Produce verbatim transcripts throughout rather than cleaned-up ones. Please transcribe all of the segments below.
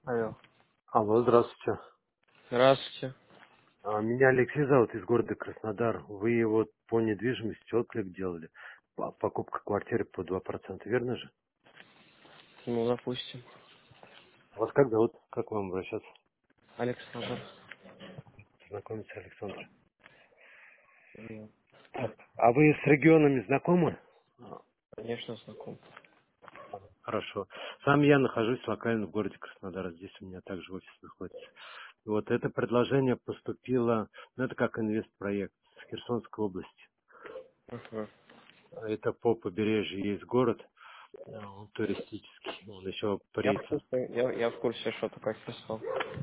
Алло. Алло, здравствуйте. Здравствуйте. А, Меня Алексей зовут из города Краснодар. Вы вот по недвижимости отклик делали. По- Покупка квартиры по два процента, верно же? Ну, допустим. Вас как зовут? Как к вам обращаться? Александр. Знакомиться, Александр. Ну, Так, а вы с регионами знакомы? А, конечно, знаком. Хорошо. Сам я нахожусь локально в городе Краснодар. Здесь у меня также офис находится. Вот это предложение поступило, ну это как инвестпроект с Херсонской области. Угу. Это по побережью есть город, э, он туристический, он еще Я в при курсе, я, я в курсе, что такое писал.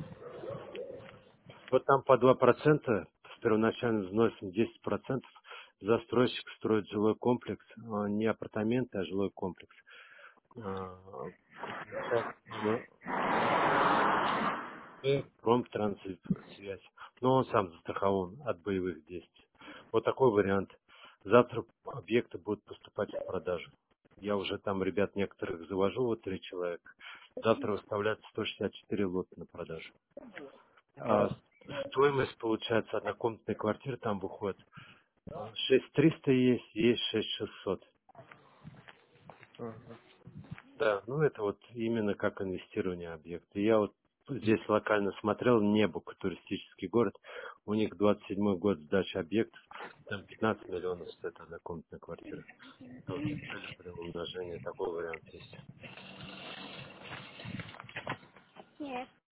Вот там по два процента с первоначальным взносом десять процентов застройщик строит жилой комплекс, а, не апартаменты, а жилой комплекс. А, Получает МР, промтранссвязь, но он сам застрахован от боевых действий. Вот такой вариант. Завтра объекты будут поступать в продажу. Я уже там ребят некоторых завожу, вот три человека. Завтра выставляется сто шестьдесят четыре лота на продажу. А Да. стоимость, получается, однокомнатной квартиры там выходит шесть триста есть, есть шесть шестьсот. Угу. Да, ну это вот именно как инвестирование объекта. Я вот здесь локально смотрел Небук, туристический город. У них двадцать седьмой год сдачи объектов. Там пятнадцать миллионов стоит однокомнатная квартира. Вот с целью приумножения такой вариант есть.